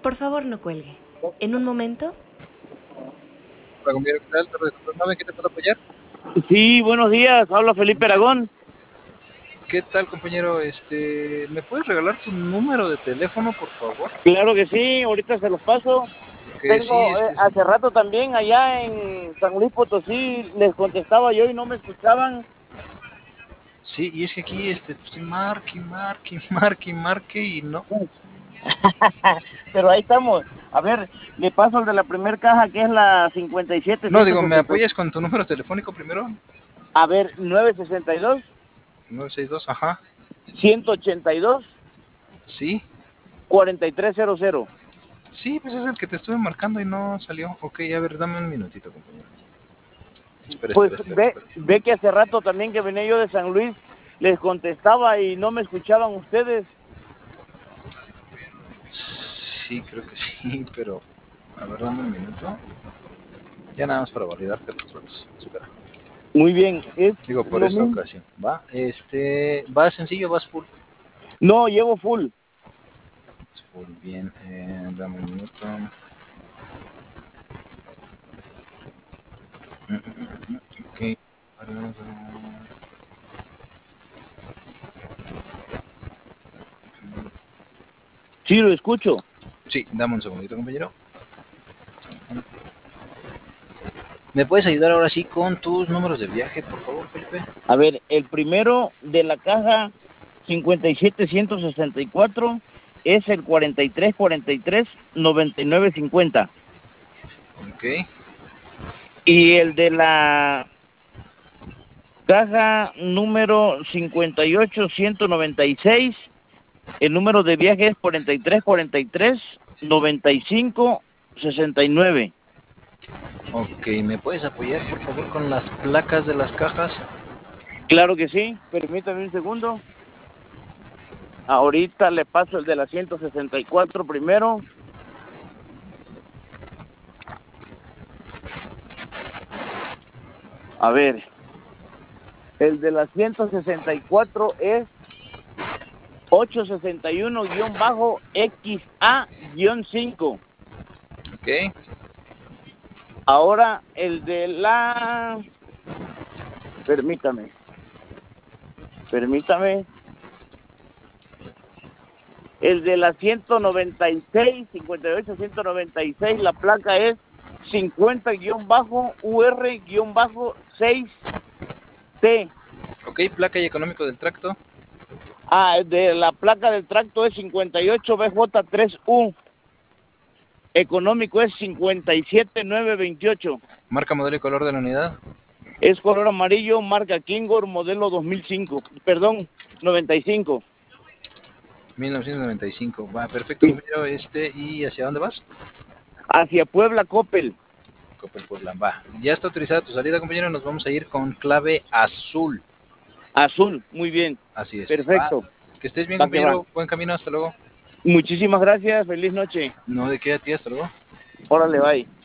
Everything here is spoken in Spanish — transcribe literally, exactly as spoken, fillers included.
Por favor, no cuelgue. En un momento. Hola, compañero, ¿qué tal? Torre de Control nueve, ¿qué te puedo apoyar? Sí, buenos días, habla Felipe Aragón. ¿Qué tal, compañero? Este, ¿me puedes regalar tu número de teléfono, por favor? Claro que sí, ahorita se los paso. Que sí, Tengo, es eh, que... hace rato también allá en San Luis Potosí, les contestaba yo y no me escuchaban. Sí, y es que aquí, este, pues, marque, marque, marque, marque y no. Pero ahí estamos. A ver, le paso el de la primer caja, que es la cincuenta y siete No, digo, ¿me ciento sesenta. apoyas con tu número telefónico primero? A ver, nueve sesenta y dos, nueve seis dos, ajá. ciento ochenta y dos, Sí, cuarenta y tres cero cero. sí, pues es el que te estuve marcando y no salió. Ok, a ver, dame un minutito, compañero. Espera, Pues espera, espera, ve, espera. ve que hace rato también que venía yo de San Luis, les contestaba y no me escuchaban ustedes. Sí, creo que sí, pero... A ver, dame un minuto. Ya nada más para validarte los datos. Espera. Muy bien, es Digo, por lo esta mismo. ocasión. Va, este, va sencillo, vas full. No, llevo full. Full, bien, eh, dame un minuto. Mm, mm, mm, Ok. Sí, lo escucho. Sí, dame un segundito, compañero. ¿Me puedes ayudar ahora sí con tus números de viaje, por favor, Felipe? A ver, el primero de la caja cincuenta y siete ciento sesenta y cuatro es el cuarenta y tres cuarenta y tres noventa y nueve cincuenta. Ok. Y el de la caja número cincuenta y ocho ciento noventa y seis, el número de viaje es cuarenta y tres cuarenta y tres noventa y cinco sesenta y nueve. Ok, ¿me puedes apoyar, por favor, con las placas de las cajas? Claro que sí, permítame un segundo. Ahorita le paso el de la ciento sesenta y cuatro primero. A ver, el de la ciento sesenta y cuatro es ochocientos sesenta y uno X A cinco. Ok. Ahora el de la... Permítame, permítame. El de la ciento noventa y seis, cincuenta y ocho ciento noventa y seis, la placa es cincuenta U R seis T. Ok, placa y económico del tracto. Ah, de la placa del tracto es cincuenta y ocho B J tres U. Económico es cincuenta y siete nueve veintiocho. Marca, modelo y color de la unidad. Es color amarillo, marca Kingor, modelo dos mil cinco. Perdón, noventa y cinco. mil novecientos noventa y cinco. Va, perfecto, Sí. compañero. Este, ¿y hacia dónde vas? Hacia Puebla, Coppel. Coppel Portland, va. Ya está autorizada tu salida, compañero. Nos vamos a ir con clave azul. Azul, muy bien. Así es. Va. Perfecto. Que estés bien, Va que va. compañero. Buen camino. Hasta luego. Muchísimas gracias. Feliz noche. No, de qué a ti. Hasta luego. Órale, bye.